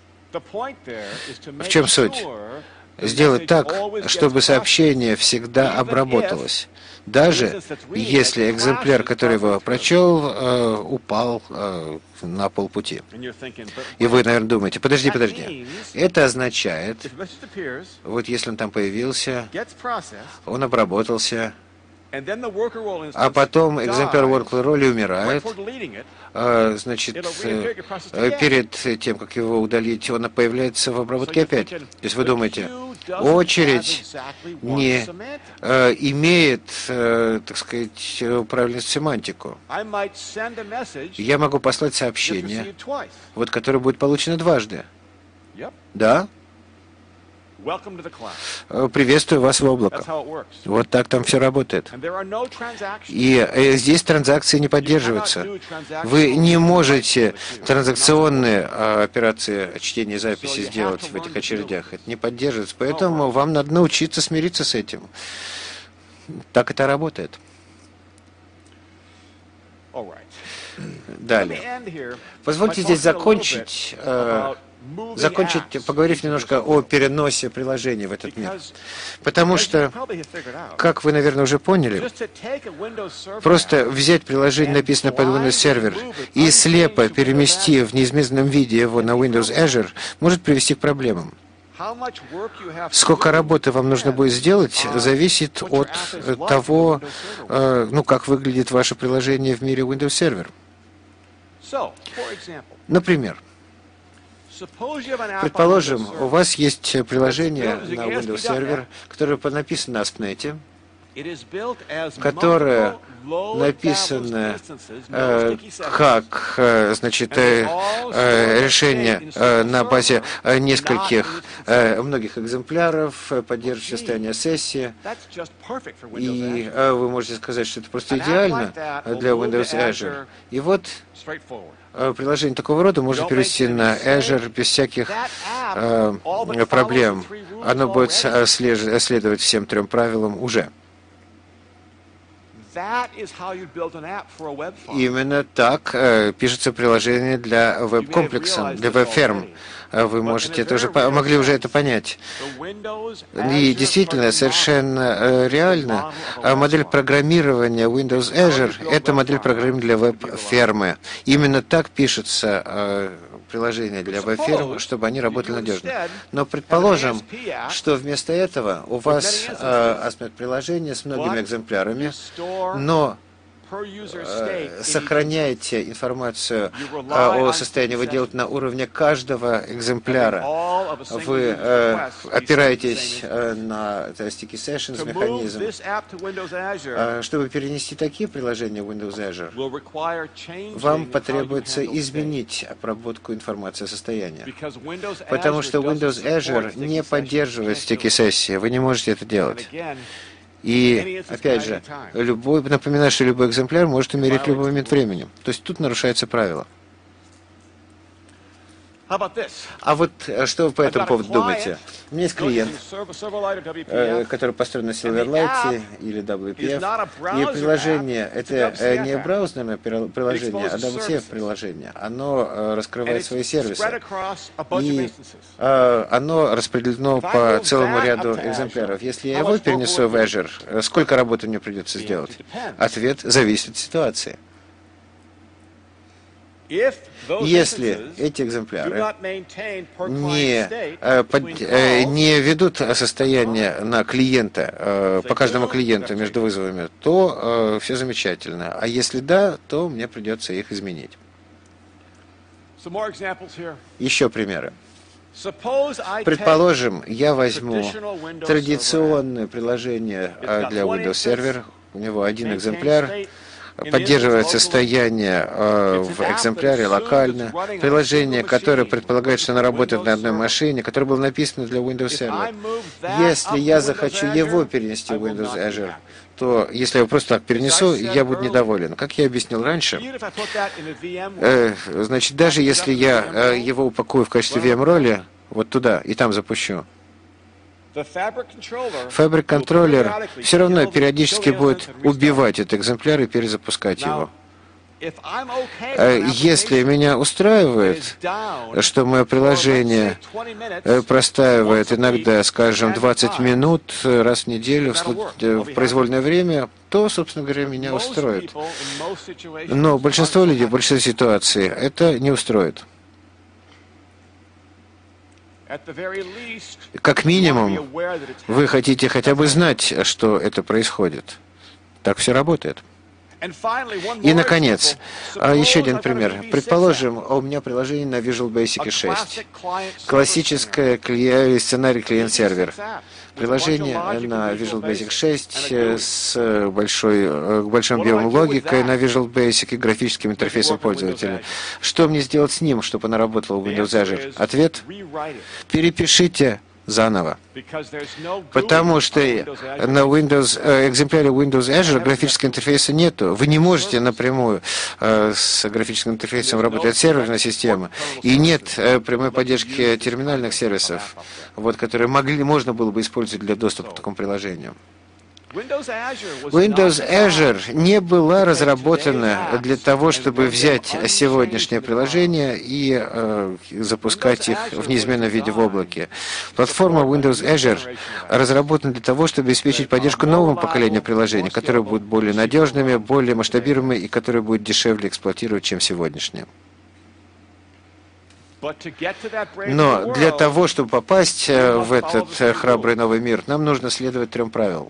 B: В чем суть? Сделать так, чтобы сообщение всегда обработалось, даже если экземпляр, который его прочел, упал на полпути. И вы, наверное, думаете, подожди, подожди. Это означает, вот если он там появился, он обработался, а потом экземпляр worker-роли умирает, значит, перед тем, как его удалить, он появляется в обработке опять. То есть вы думаете, очередь не имеет, так сказать, правильную семантику. Я могу послать сообщение, вот, которое будет получено дважды. Да? Приветствую вас в облако. Вот так там все работает. И здесь транзакции не поддерживаются. Вы не можете транзакционные операции чтения и записи сделать в этих очередях. Это не поддерживается. Поэтому вам надо научиться смириться с этим. Так это работает. Далее. Позвольте здесь закончить... закончить, поговорив немножко о переносе приложений в этот мир. Потому что, как вы, наверное, уже поняли, просто взять приложение, написанное под Windows Server, и слепо перемести в неизменном виде его на Windows Azure, может привести к проблемам. Сколько работы вам нужно будет сделать, зависит от того, ну, как выглядит ваше приложение в мире Windows Server. Например, предположим, у вас есть приложение на Windows Server, которое написано на аспнет, которое написано э, как э, значит, э, э, решение э, на базе э, нескольких, э, многих экземпляров, э, поддерживающее состояние сессии. И э, вы можете сказать, что это просто идеально для Windows Azure. И вот приложение такого рода можно перевести на Azure без всяких э, проблем. Оно будет следовать всем трем правилам уже. Именно так э, пишется приложение для веб-комплекса, для веб-ферм. Вы можете это уже, могли уже это понять. И действительно, совершенно э, реально, модель программирования Windows Azure — это модель программирования для веб-фермы. Именно так пишется э, приложение для веб-ферм, чтобы они работали надежно. Но предположим, что вместо этого у вас э, аспнет-приложение с многими экземплярами, но э, сохраняете информацию э, о состоянии вы делаете на уровне каждого экземпляра. Вы э, опираетесь э, на Sticky Sessions механизм. Э, чтобы перенести такие приложения в Windows Azure, вам потребуется изменить обработку информации о состоянии. Потому что Windows Azure не поддерживает Sticky сессии. Вы не можете это делать. И, опять же, любой, напоминаю, что любой экземпляр может умереть в любой момент времени. То есть тут нарушается правило. А вот что вы по этому поводу думаете? У меня есть клиент, который построен на Silverlight или дабл ю пи эф, и приложение, это не браузерное приложение, а дабл ю си эф-приложение. Оно раскрывает свои сервисы, и оно распределено по целому ряду экземпляров. Если я его перенесу в Azure, сколько работы мне придется сделать? Ответ зависит от ситуации. Если эти экземпляры не, э, под, э, не ведут состояние на клиента, э, по каждому клиенту между вызовами, то э, все замечательно. А если да, то мне придется их изменить. Еще примеры. Предположим, я возьму традиционное приложение для Windows Server, у него один экземпляр, поддерживает состояние э, в экземпляре локально, приложение, которое предполагает, что оно работает на одной машине, которое было написано для Windows Server. Если я захочу его перенести в Windows Azure, то если я его просто так перенесу, я буду недоволен. Как я объяснил раньше, э, значит, даже если я э, его упакую в качестве ви эм-роли, вот туда, и там запущу, Фабрик-контроллер все равно периодически будет убивать этот экземпляр и перезапускать его. Если меня устраивает, что мое приложение простаивает иногда, скажем, двадцать минут раз в неделю в произвольное время, то, собственно говоря, меня устроит. Но большинство людей в большинстве ситуаций это не устроит. Как минимум, вы хотите хотя бы знать, что это происходит. Так все работает. И, наконец, еще один пример. Предположим, у меня приложение на Visual Basic шесть. Классическое сценарий клиент-сервер. Приложение на Visual Basic шесть с большой, большим объемом логикой на Visual Basic и графическим интерфейсом пользователя. Что мне сделать с ним, чтобы оно работало в Windows Azure? Ответ – перепишите заново. Потому что на Windows, экземпляре Windows Azure графического интерфейса нету. Вы не можете напрямую с графическим интерфейсом работать серверная система. И нет прямой поддержки терминальных сервисов, вот, которые могли, можно было бы использовать для доступа к такому приложению. Windows Azure не была разработана для того, чтобы взять сегодняшнее приложение и э, запускать их в неизменном виде в облаке. Платформа Windows Azure разработана для того, чтобы обеспечить поддержку нового поколения приложений, которые будут более надежными, более масштабируемыми и которые будут дешевле эксплуатировать, чем сегодняшние. Но для того, чтобы попасть в этот храбрый новый мир, нам нужно следовать трем правилам.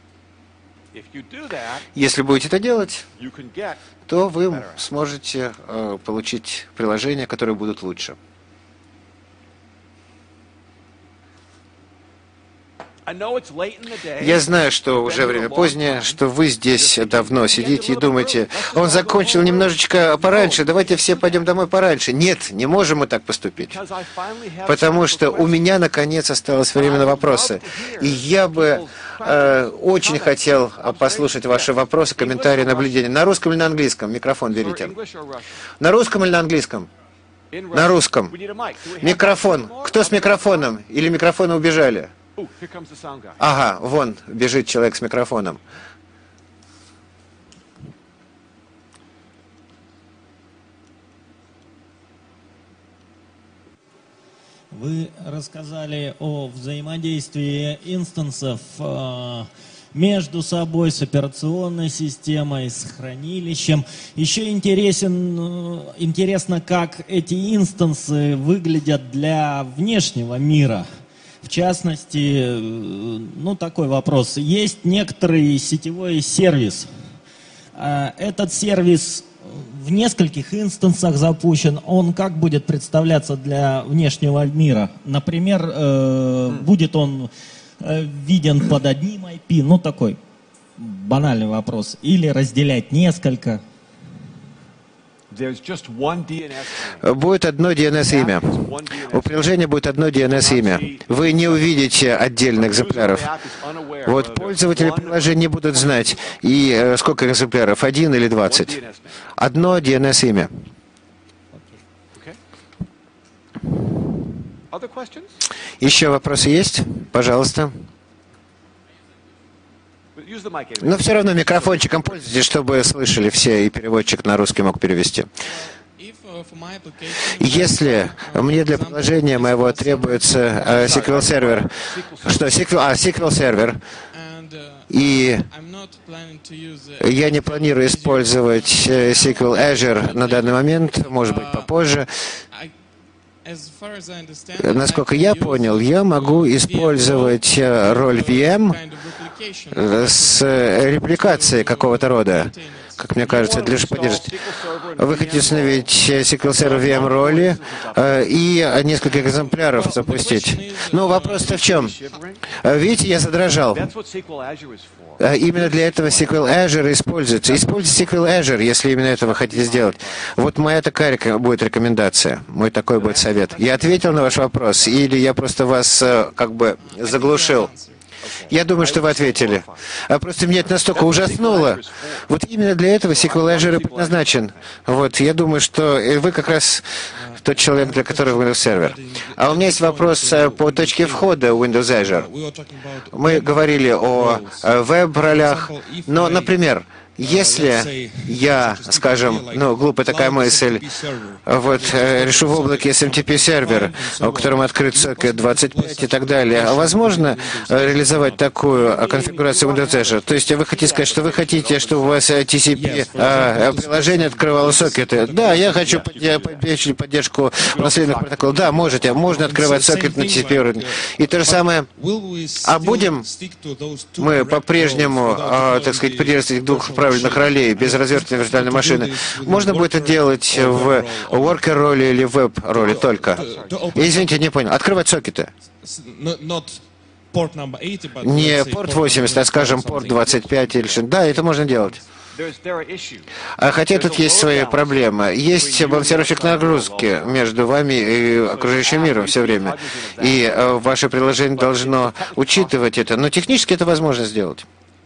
B: Если будете это делать, то вы сможете э, получить приложения, которые будут лучше. Я знаю, что уже время позднее, что вы здесь давно сидите и думаете, он закончил немножечко пораньше, давайте все пойдем домой пораньше. Нет, не можем мы так поступить. Потому что у меня, наконец, осталось время на вопросы. И я бы э, очень хотел послушать ваши вопросы, комментарии, наблюдения. На русском или на английском? Микрофон берите. На русском или на английском? На русском. Микрофон. Кто с микрофоном? Или микрофоны убежали? Ага, вон бежит человек с микрофоном.
C: Вы рассказали о взаимодействии инстансов между собой, с операционной системой, с хранилищем. Еще интересен, интересно, как эти инстансы выглядят для внешнего мира. В частности, ну такой вопрос. Есть некоторый сетевой сервис. Этот сервис в нескольких инстансах запущен. Он как будет представляться для внешнего мира? Например, будет он виден под одним ай пи? Ну такой банальный вопрос. Или разделять несколько?
B: Будет одно ди эн эс-имя. У приложения будет одно ди эн эс-имя. Вы не увидите отдельных экземпляров. Вот пользователи приложения не будут знать, и э, сколько экземпляров, один или двадцать. Одно ди эн эс-имя. Еще вопросы есть? Пожалуйста. Но все равно микрофончиком пользуйтесь, чтобы слышали все, и переводчик на русский мог перевести. Если мне для приложения моего требуется э, эс ку эль сервер, что эс ку эль, а, эс ку эль сервер, И я не планирую использовать эс ку эль Azure на данный момент, может быть, попозже. Насколько я понял, я могу использовать роль ви эм с репликацией какого-то рода, как мне кажется, для поддержки. Вы хотите установить эс ку эль Server ви эм роли э, и несколько экземпляров запустить. Но вопрос-то в чем? Видите, я задрожал. Именно для этого эс ку эль Azure используется. Используйте эс ку эль Azure, если именно это вы хотите сделать. Вот моя такая будет рекомендация, мой такой будет совет. Я ответил на ваш вопрос, или я просто вас как бы заглушил? Я думаю, что вы ответили. А просто меня это настолько ужаснуло. Вот именно для этого эс ку эль Azure предназначен. Вот, я думаю, что вы как раз тот человек, для которого Windows Server. А у меня есть вопрос по точке входа Windows Azure. Мы говорили о веб-ролях, но, например, если я, скажем, ну, глупая такая мысль, вот, решу в облаке эс эм ти пи-сервер, у котором открыт сокет двадцать пять и так далее, возможно реализовать такую конфигурацию Windows Azure? То есть вы хотите сказать, что вы хотите, чтобы у вас ти си пи-приложение открывало сокеты? Да, я хочу поддержку наследных протоколов. Да, можете, можно открывать сокет на ти си пи уровне. И то же самое, а будем мы по-прежнему, так сказать, придерживаться двух правил ролей, без развертывания виртуальной машины. Можно будет это делать в worker роли или в веб роли только? Извините, не понял. Открывать сокеты. Не порт восемьдесят, а, скажем, порт двадцать пять или что-то. Да, это можно делать. Хотя тут есть свои проблемы. Есть балансировщик нагрузки между вами и окружающим миром все время. И ваше приложение должно учитывать это. Но технически это возможно сделать.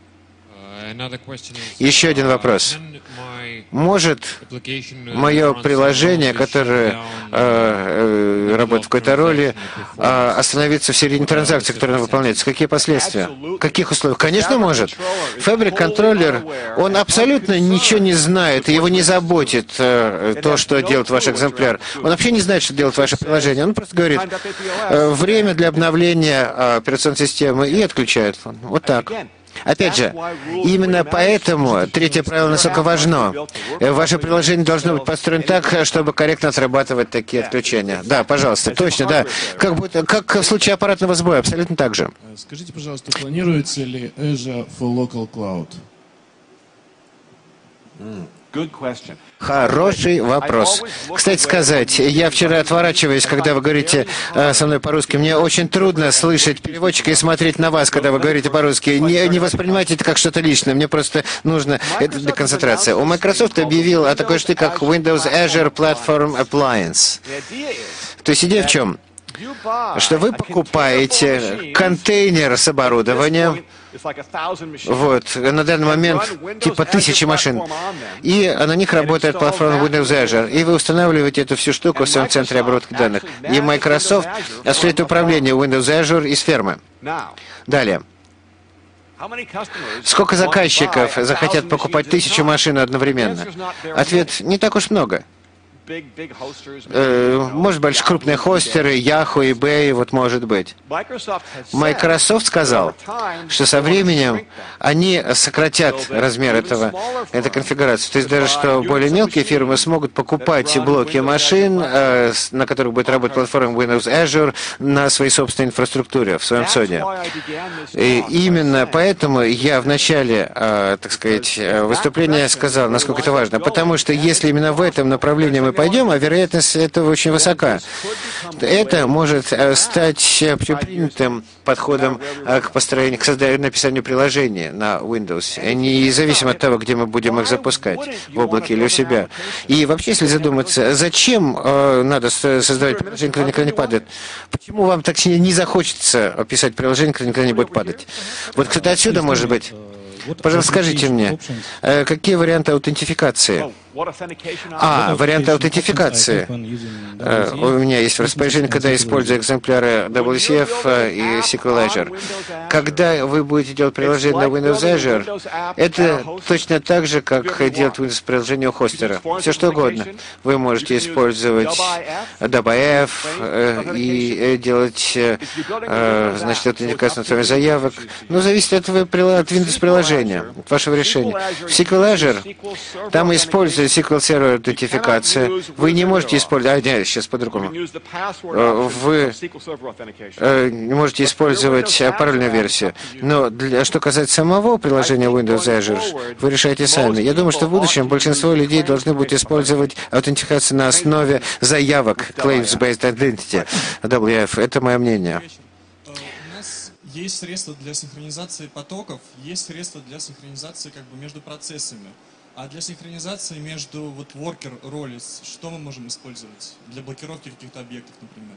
B: Еще один вопрос. Может мое приложение, которое э, э, работает в какой-то роли, э, остановиться в середине транзакции, которая выполняется? Какие последствия? В каких условиях? Конечно, может. Фабрик-контроллер, он абсолютно ничего не знает, его не заботит э, то, что делает ваш экземпляр. Он вообще не знает, что делает ваше приложение. Он просто говорит, э, время для обновления э, операционной системы и отключает. Вот так. Опять же, именно поэтому третье правило настолько важно. Ваше приложение должно быть построено так, чтобы корректно отрабатывать такие отключения. Да, пожалуйста, точно, да. Как, будто, как в случае аппаратного сбоя, абсолютно так же.
D: Скажите, пожалуйста, планируется ли Azure for Local Cloud?
B: Хороший вопрос. Кстати сказать, я вчера отворачиваюсь, когда вы говорите э, со мной по-русски. Мне очень трудно слышать переводчика и смотреть на вас, когда вы говорите по-русски. Не, не воспринимайте это как что-то личное. Мне просто нужно это для концентрации. У Microsoft объявил о такой штуке, как Windows Azure Platform Appliance. То есть идея в чем? Что вы покупаете контейнер с оборудованием, вот, на данный момент типа тысячи машин, и на них работает платформа Windows Azure, и вы устанавливаете эту всю штуку в своем центре обработки данных. И Microsoft осуществляет управление Windows Azure из фермы. Далее. Сколько заказчиков захотят покупать тысячу машин одновременно? Ответ – не так уж много. Э, может быть, крупные хостеры, Yahoo, eBay, вот может быть. Microsoft сказал, что со временем они сократят размер этого, этой конфигурации. То есть даже, что более мелкие фирмы смогут покупать блоки машин, э, на которых будет работать платформа Windows Azure, на своей собственной инфраструктуре, в своем соде. И именно поэтому я в начале, э, так сказать, выступления сказал, насколько это важно. Потому что если именно в этом направлении мы пойдем, а вероятность этого очень высока. Это может стать общепринятым подходом к построению, к созданию, написанию приложений на Windows, независимо от того, где мы будем их запускать, в облаке или у себя. И вообще, если задуматься, зачем э, надо создавать приложение, которое никогда не падает? Почему вам так не захочется писать приложение, которое никогда не будет падать? Вот кто-то отсюда, может быть? Пожалуйста, скажите мне, какие варианты аутентификации А, варианты аутентификации. У меня есть в распоряжении, когда я использую экземпляры дабл ю си эф и эс ку эль Azure. Когда вы будете делать приложение на Windows Azure, это точно так же, как делать Windows приложение у хостера. Все что угодно. Вы можете использовать дабл ю эф и делать, значит, аутентификацию на основе заявок. Но зависит от, от Windows приложения, от вашего решения. В эс ку эль Azure там используется эс ку эль Server аутентификация. Вы не можете использовать... А, нет, сейчас по-другому. Вы не можете использовать парольную версию. Но для, что касается самого приложения Windows Azure, вы решаете сами. Я думаю, что в будущем большинство людей должны будут использовать аутентификацию на основе заявок Claims Based Identity, дабл ю эф. Это мое мнение.
E: Есть средства для синхронизации потоков, есть средства для синхронизации как бы между процессами. А для синхронизации между вот worker roles, что мы можем использовать? Для блокировки каких-то объектов, например.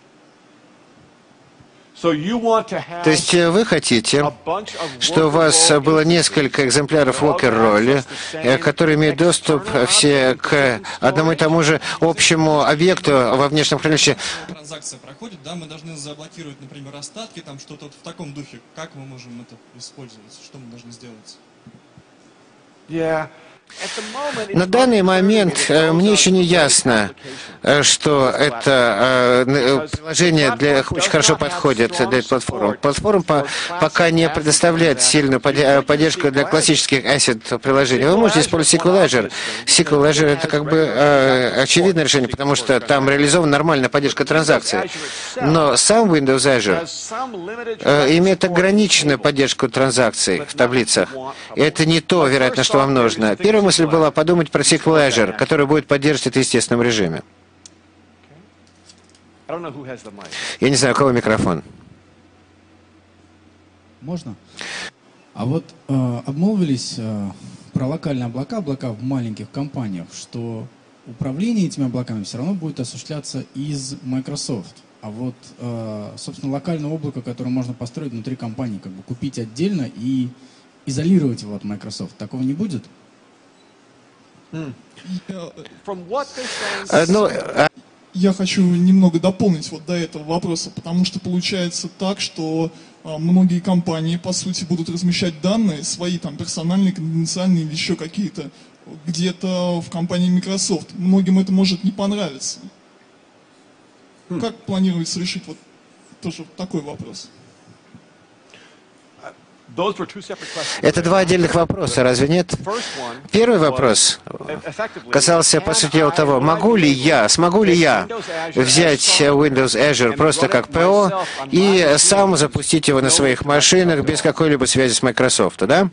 B: То есть вы хотите, что у вас было несколько экземпляров worker роли, которые имеют доступ все к одному и тому же общему объекту во внешнем хранилище.
E: Транзакция проходит, да, мы должны заблокировать, например, остатки, там что-то в таком духе. Как мы можем это использовать? Что мы должны сделать?
B: Yeah. На данный момент мне еще не ясно, что это приложение для, очень хорошо подходит для платформ. Платформа по, пока не предоставляет сильную поддержку для классических asset приложений. Вы можете использовать эс ку эль Azure. эс ку эль Azure это как бы очевидное решение, потому что там реализована нормальная поддержка транзакций. Но сам Windows Azure имеет ограниченную поддержку транзакций в таблицах. И это не то, вероятно, что вам нужно. Первая мысль была подумать про эс ку эль Azure, который будет поддерживать это в естественном режиме. Я не знаю, у кого микрофон.
F: Можно? А вот э, обмолвились э, про локальные облака, облака в маленьких компаниях, что управление этими облаками все равно будет осуществляться из Microsoft. А вот, э, собственно, локальное облако, которое можно построить внутри компании, как бы купить отдельно и изолировать его от Microsoft, такого не будет?
B: Ну,
G: я хочу немного дополнить вот до этого вопроса, потому что получается так, что а, многие компании, по сути, будут размещать данные, свои там персональные, конфиденциальные или еще какие-то, где-то в компании Microsoft. Многим это может не понравиться. Hmm. Как планируется решить вот тоже такой вопрос?
B: Это два отдельных вопроса, разве нет? Первый вопрос касался, по сути дела, того, могу ли я, смогу ли я взять Windows Azure просто как ПО и сам запустить его на своих машинах без какой-либо связи с Microsoft, да?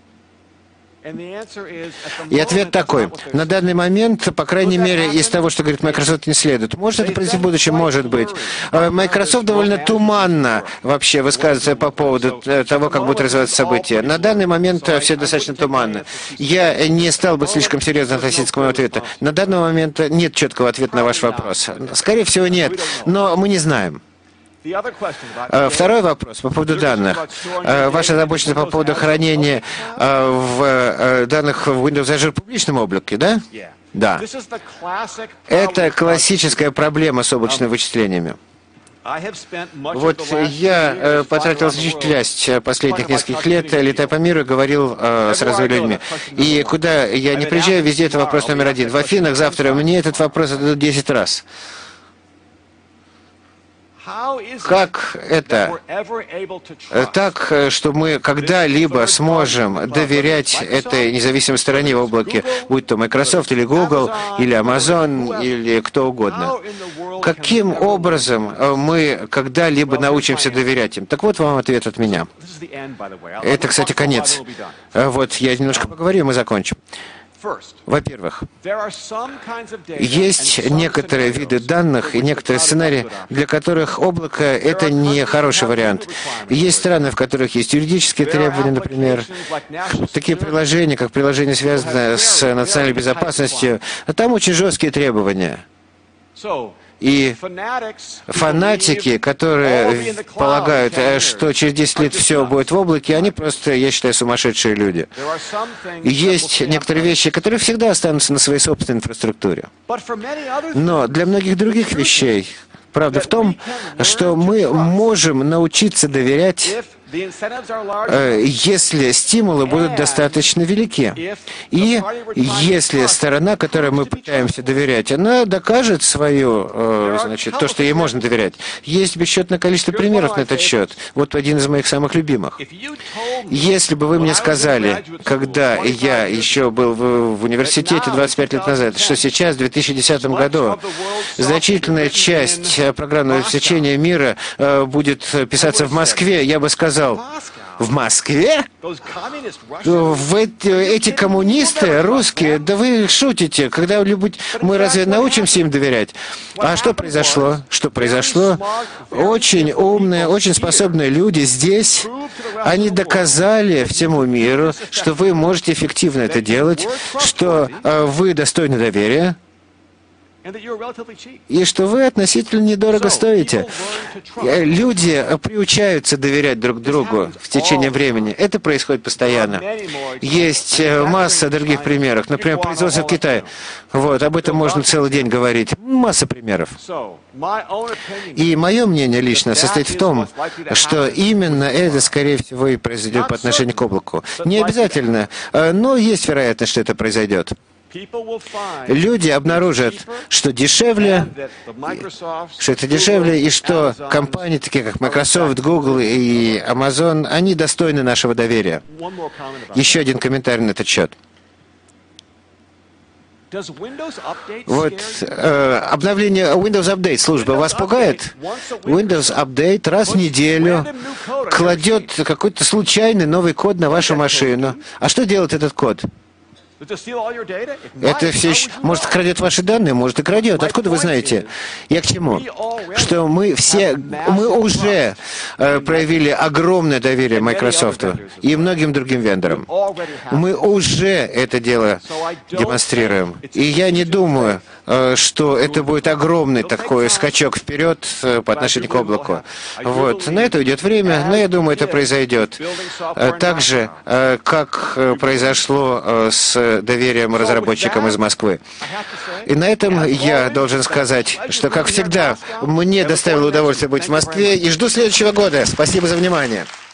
B: И ответ такой. На данный момент, по крайней мере, из того, что говорит Microsoft, не следует. Может это произойти в будущем? Может быть. Microsoft довольно туманно вообще высказывается по поводу того, как будут развиваться события. На данный момент все достаточно туманно. Я не стал бы слишком серьезно относиться к моему ответу. На данный момент нет четкого ответа на ваш вопрос. Скорее всего, нет. Но мы не знаем. Второй вопрос по поводу данных. Ваша озабоченность по поводу хранения в данных в Windows Azure в публичном облаке, да? Да. Это классическая проблема с облачными вычислениями. Вот я потратил значительную часть последних нескольких лет, летая по миру, и говорил с разными людьми. И куда я не приезжаю, везде это вопрос номер один. В Афинах завтра мне этот вопрос зададут десять раз. Как это так, что мы когда-либо сможем доверять этой независимой стороне в облаке, будь то Microsoft или Google, или Amazon, или кто угодно? Каким образом мы когда-либо научимся доверять им? Так вот вам ответ от меня. Это, кстати, конец. Вот я немножко поговорю, и мы закончим. Во-первых, есть некоторые виды данных и некоторые сценарии, для которых облако — это не хороший вариант. Есть страны, в которых есть юридические требования, например, такие приложения, как приложения, связанные с национальной безопасностью, а там очень жесткие требования. И фанатики, которые полагают, что через десять лет все будет в облаке, они просто, я считаю, сумасшедшие люди. Есть некоторые вещи, которые всегда останутся на своей собственной инфраструктуре. Но для многих других вещей правда в том, что мы можем научиться доверять, если стимулы будут достаточно велики. И если сторона, которой мы пытаемся доверять, она докажет свое, значит, то, что ей можно доверять. Есть бесчетное количество примеров на этот счет. Вот один из моих самых любимых. Если бы вы мне сказали, когда я еще был в, в университете двадцать пять лет назад, что сейчас, в две тысячи десятом году, значительная часть программного обеспечения мира будет писаться в Москве, я бы сказал, в Москве? В эти, эти коммунисты, русские, да вы шутите, когда-нибудь мы разве научимся им доверять? А что произошло? Что произошло? Очень умные, очень способные люди здесь, они доказали всему миру, что вы можете эффективно это делать, что вы достойны доверия, и что вы относительно недорого стоите. Люди приучаются доверять друг другу в течение времени. Это происходит постоянно. Есть масса других примеров. Например, производство в Китае. Вот, об этом можно целый день говорить. Масса примеров. И мое мнение лично состоит в том, что именно это, скорее всего, и произойдет по отношению к облаку. Не обязательно, но есть вероятность, что это произойдет. Люди обнаружат, что дешевле, что это дешевле, и что компании, такие как Microsoft, Google и Amazon, они достойны нашего доверия. Еще один комментарий на этот счет. Вот э, обновление Windows Update службы вас пугает? Windows Update раз в неделю кладет какой-то случайный новый код на вашу машину. А что делает этот код? Это все еще, может, крадет ваши данные, может, и крадет. Откуда вы знаете? Я к чему? Что мы все, мы уже э, проявили огромное доверие Microsoft и многим другим вендорам. Мы уже это дело демонстрируем. И я не думаю, э, что это будет огромный такой скачок вперед э, по отношению к облаку. Вот. На это уйдет время, но я думаю, это произойдет. Э, так же, э, как э, произошло э, с доверием разработчикам из Москвы. И на этом я должен сказать, что, как всегда, мне доставило удовольствие быть в Москве и жду следующего года. Спасибо за внимание.